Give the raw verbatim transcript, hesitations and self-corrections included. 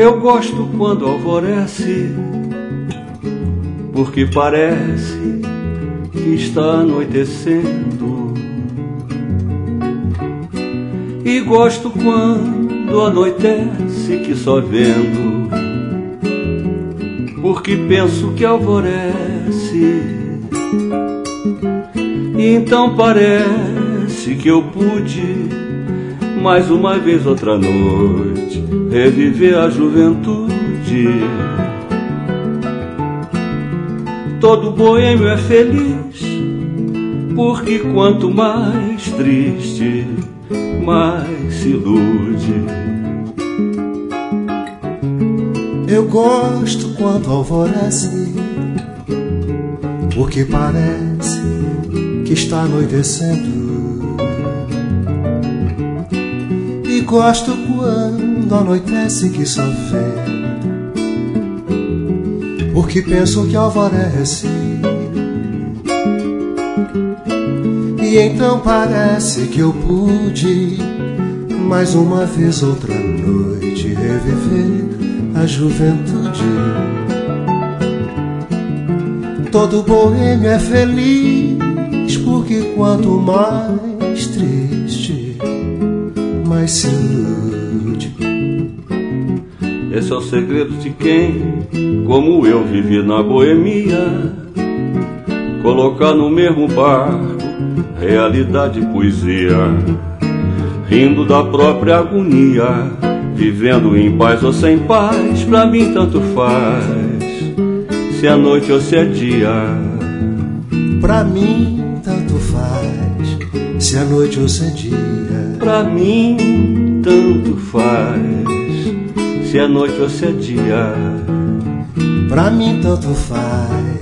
Eu gosto quando alvorece, porque parece que está anoitecendo. E gosto quando anoitece, que só vendo, porque penso que alvorece. E então parece que eu pude, mais uma vez outra noite, reviver a juventude. Todo boêmio é feliz, porque quanto mais triste, mais se ilude. Eu gosto quando alvorece, porque parece que está anoitecendo. E gosto quando anoitece, que só vendo, porque penso que alvorece. E então parece que eu pude, mais uma vez outra noite, reviver a juventude. Todo boêmio é feliz, porque quanto mais triste, mais se ilude. Esse é o segredo de quem, como eu, vivi na boemia, colocar no mesmo barco realidade e poesia, rindo da própria agonia, vivendo em paz ou sem paz, pra mim tanto faz, se é noite ou se é dia. Pra mim tanto faz, se é noite ou se é dia. Pra mim tanto faz, se é noite ou se é dia. Pra mim tanto faz,